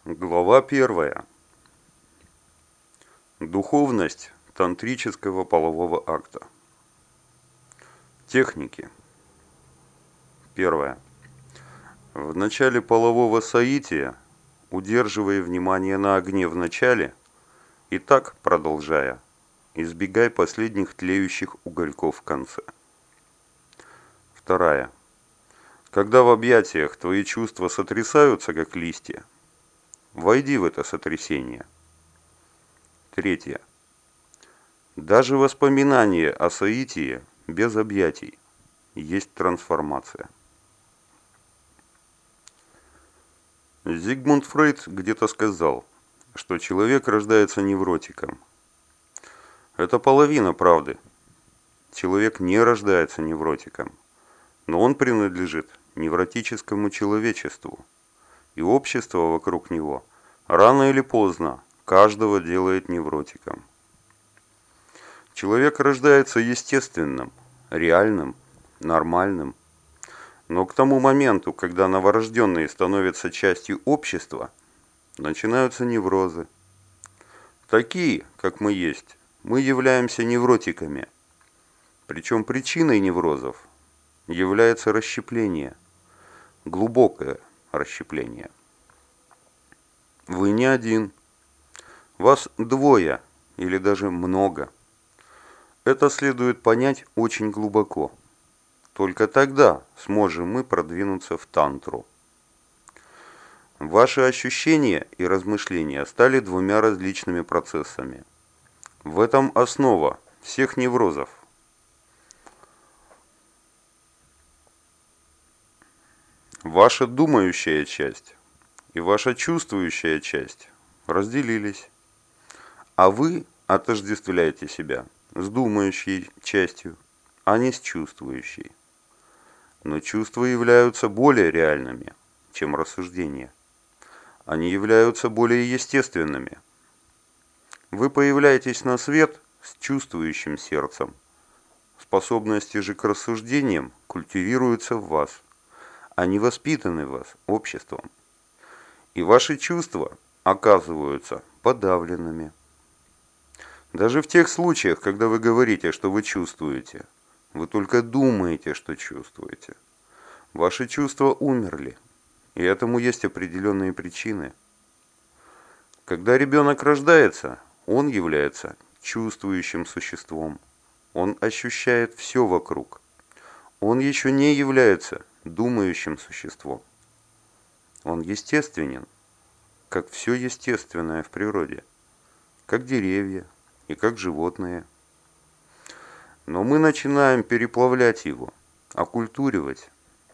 Глава 1. Духовность тантрического полового акта. Техники. 1. В начале полового соития удерживай внимание на огне в начале и так, продолжая, избегай последних тлеющих угольков в конце. 2. Когда в объятиях твои чувства сотрясаются, как листья, войди в это сотрясение. 3. Даже воспоминание о соитии без объятий есть трансформация. Зигмунд Фрейд где-то сказал, что человек рождается невротиком. Это половина правды. Человек не рождается невротиком, но он принадлежит невротическому человечеству, и общество вокруг него рано или поздно каждого делает невротиком. Человек рождается естественным, реальным, нормальным, но к тому моменту, когда новорожденные становятся частью общества, начинаются неврозы. Такие, как мы есть, мы являемся невротиками. Причем причиной неврозов является расщепление, глубокое расщепление. Вы не один, вас двое или даже много. Это следует понять очень глубоко. Только тогда сможем мы продвинуться в тантру. Ваши ощущения и размышления стали двумя различными процессами. В этом основа всех неврозов. Ваша думающая часть и ваша чувствующая часть разделились, а вы отождествляете себя с думающей частью, а не с чувствующей. Но чувства являются более реальными, чем рассуждения. Они являются более естественными. Вы появляетесь на свет с чувствующим сердцем. Способности же к рассуждениям культивируются в вас. Они воспитаны в вас обществом. И ваши чувства оказываются подавленными. Даже в тех случаях, когда вы говорите, что вы чувствуете, вы только думаете, что чувствуете. Ваши чувства умерли, и этому есть определенные причины. Когда ребенок рождается, он является чувствующим существом. Он ощущает все вокруг. Он еще не является думающим существом. Он естественен, как все естественное в природе, как деревья и как животные. Но мы начинаем переплавлять его, оккультуривать.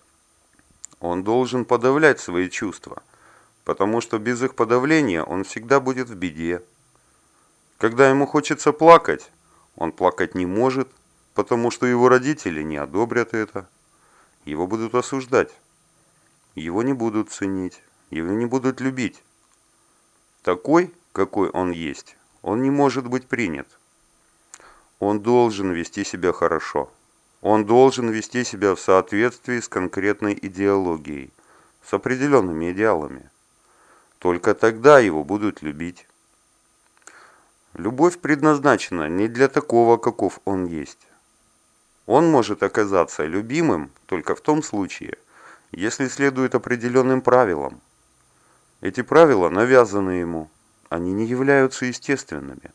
Он должен подавлять свои чувства, потому что без их подавления он всегда будет в беде. Когда ему хочется плакать, он плакать не может, потому что его родители не одобрят это. Его будут осуждать. Его не будут ценить, его не будут любить. Такой, какой он есть, он не может быть принят. Он должен вести себя хорошо. Он должен вести себя в соответствии с конкретной идеологией, с определенными идеалами. Только тогда его будут любить. Любовь предназначена не для такого, каков он есть. Он может оказаться любимым только в том случае, если следует определенным правилам. Эти правила навязаны ему, они не являются естественными.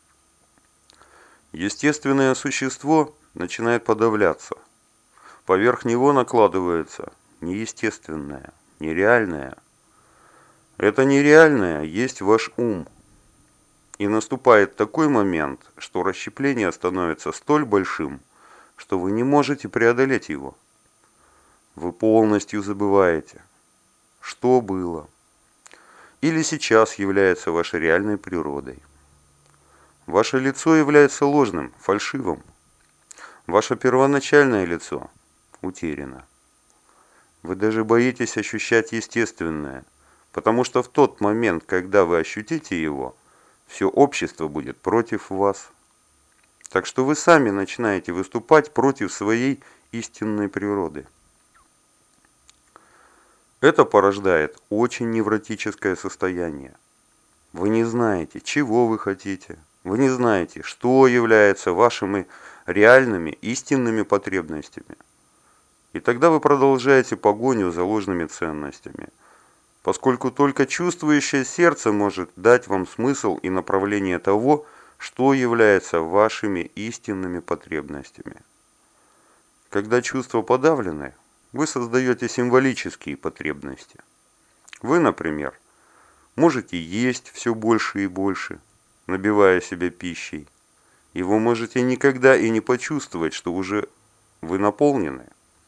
Естественное существо начинает подавляться. Поверх него накладывается неестественное, нереальное. Это нереальное есть ваш ум. И наступает такой момент, что расщепление становится столь большим, что вы не можете преодолеть его. Вы полностью забываете, что было, или сейчас является вашей реальной природой. Ваше лицо является ложным, фальшивым. Ваше первоначальное лицо утеряно. Вы даже боитесь ощущать естественное, потому что в тот момент, когда вы ощутите его, все общество будет против вас. Так что вы сами начинаете выступать против своей истинной природы. Это порождает очень невротическое состояние. Вы не знаете, чего вы хотите. Вы не знаете, что является вашими реальными, истинными потребностями. И тогда вы продолжаете погоню за ложными ценностями, поскольку только чувствующее сердце может дать вам смысл и направление того, что является вашими истинными потребностями. Когда чувства подавлены, вы создаете символические потребности. Вы, например, можете есть все больше и больше, набивая себя пищей, и вы можете никогда и не почувствовать, что уже вы наполнены.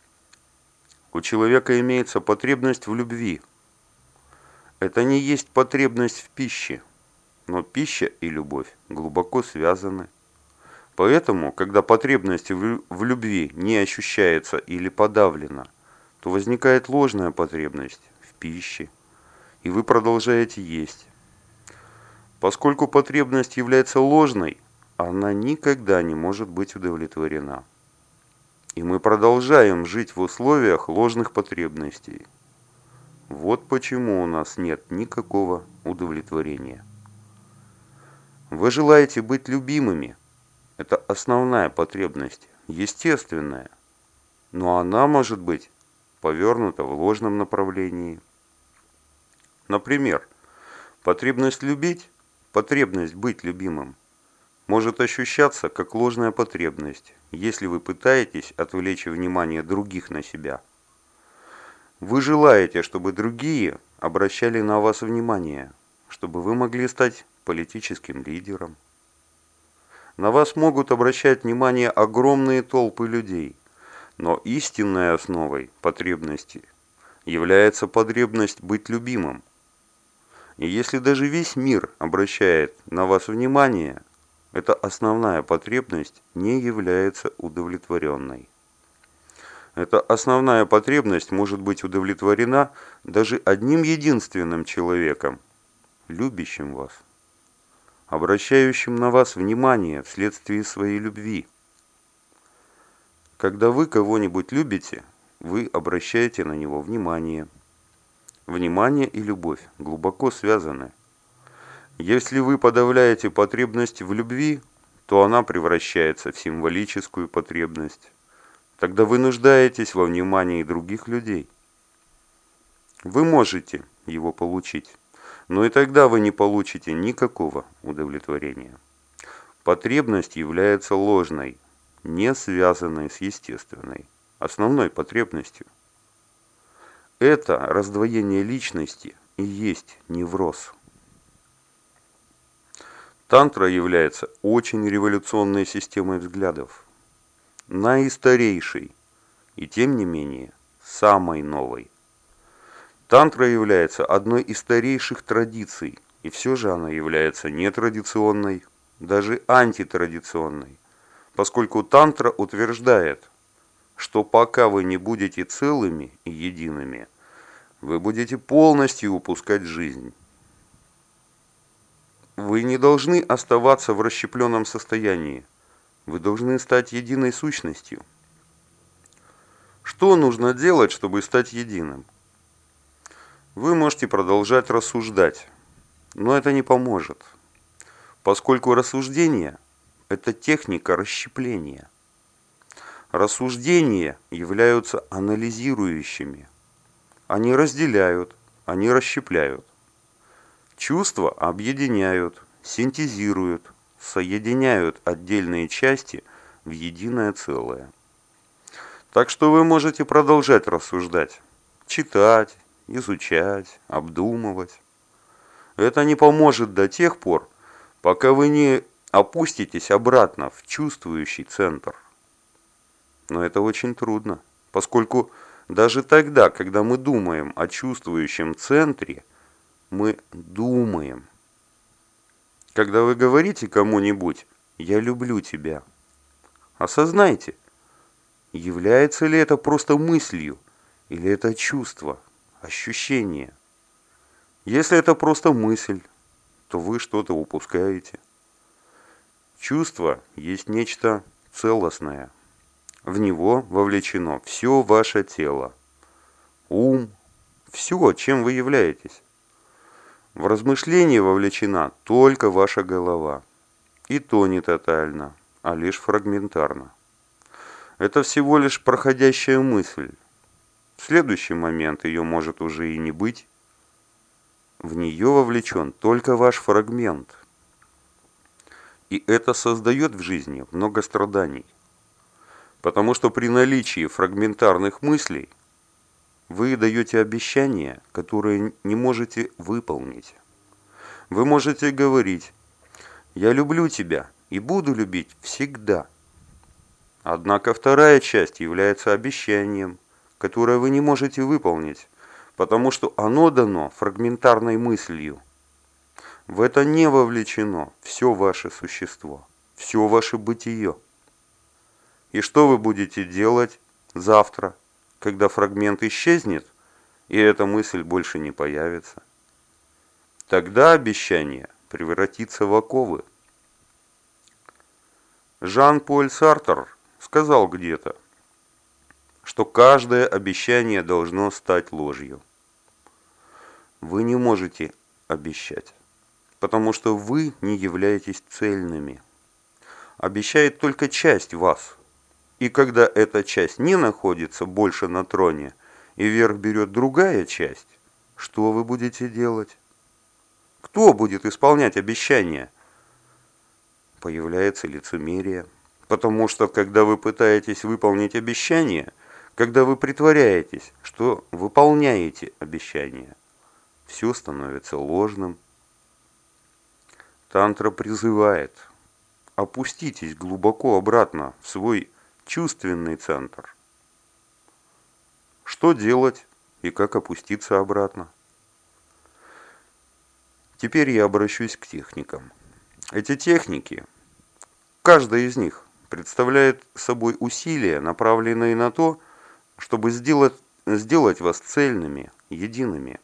У человека имеется потребность в любви. Это не есть потребность в пище, но пища и любовь глубоко связаны. Поэтому, когда потребность в любви не ощущается или подавлена, то возникает ложная потребность в пище, и вы продолжаете есть. Поскольку потребность является ложной, она никогда не может быть удовлетворена. И мы продолжаем жить в условиях ложных потребностей. Вот почему у нас нет никакого удовлетворения. Вы желаете быть любимыми. Это основная потребность, естественная. Но она может быть повернута в ложном направлении. Например, потребность любить, потребность быть любимым может ощущаться как ложная потребность, если вы пытаетесь отвлечь внимание других на себя. Вы желаете, чтобы другие обращали на вас внимание, чтобы вы могли стать политическим лидером. На вас могут обращать внимание огромные толпы людей, но истинной основой потребности является потребность быть любимым. И если даже весь мир обращает на вас внимание, эта основная потребность не является удовлетворенной. Эта основная потребность может быть удовлетворена даже одним единственным человеком, любящим вас, обращающим на вас внимание вследствие своей любви. Когда вы кого-нибудь любите, вы обращаете на него внимание. Внимание и любовь глубоко связаны. Если вы подавляете потребность в любви, то она превращается в символическую потребность. Тогда вы нуждаетесь во внимании других людей. Вы можете его получить, но и тогда вы не получите никакого удовлетворения. Потребность является ложной, не связанной с естественной, основной потребностью. Это раздвоение личности и есть невроз. Тантра является очень революционной системой взглядов, наистарейшей и, тем не менее, самой новой. Тантра является одной из старейших традиций, и все же она является нетрадиционной, даже антитрадиционной, поскольку тантра утверждает, что пока вы не будете целыми и едиными, вы будете полностью упускать жизнь. Вы не должны оставаться в расщепленном состоянии. Вы должны стать единой сущностью. Что нужно делать, чтобы стать единым? Вы можете продолжать рассуждать, но это не поможет, поскольку рассуждение – это техника расщепления. Рассуждения являются анализирующими. Они разделяют, они расщепляют. Чувства объединяют, синтезируют, соединяют отдельные части в единое целое. Так что вы можете продолжать рассуждать, читать, изучать, обдумывать. Это не поможет до тех пор, пока вы не опуститесь обратно в чувствующий центр. Но это очень трудно, поскольку даже тогда, когда мы думаем о чувствующем центре, мы думаем. Когда вы говорите кому-нибудь «я люблю тебя», осознайте, является ли это просто мыслью, или это чувство, ощущение. Если это просто мысль, то вы что-то упускаете. Чувство есть нечто целостное. В него вовлечено все ваше тело. Ум, все, чем вы являетесь. В размышление вовлечена только ваша голова. И то не тотально, а лишь фрагментарно. Это всего лишь проходящая мысль. В следующий момент ее может уже и не быть. В нее вовлечен только ваш фрагмент. И это создает в жизни много страданий. Потому что при наличии фрагментарных мыслей вы даете обещания, которые не можете выполнить. Вы можете говорить: «Я люблю тебя и буду любить всегда». Однако вторая часть является обещанием, которое вы не можете выполнить, потому что оно дано фрагментарной мыслью. В это не вовлечено все ваше существо, все ваше бытие. И что вы будете делать завтра, когда фрагмент исчезнет, и эта мысль больше не появится? Тогда обещание превратится в оковы. Жан-Поль Сартр сказал где-то, что каждое обещание должно стать ложью. Вы не можете обещать, потому что вы не являетесь цельными. Обещает только часть вас. И когда эта часть не находится больше на троне, и верх берет другая часть, что вы будете делать? Кто будет исполнять обещания? Появляется лицемерие. Потому что, когда вы пытаетесь выполнить обещание, когда вы притворяетесь, что выполняете обещание, все становится ложным. Тантра призывает: опуститесь глубоко обратно в свой чувственный центр. Что делать и как опуститься обратно? Теперь я обращусь к техникам. Эти техники, каждая из них представляет собой усилия, направленные на то, чтобы сделать вас цельными, едиными.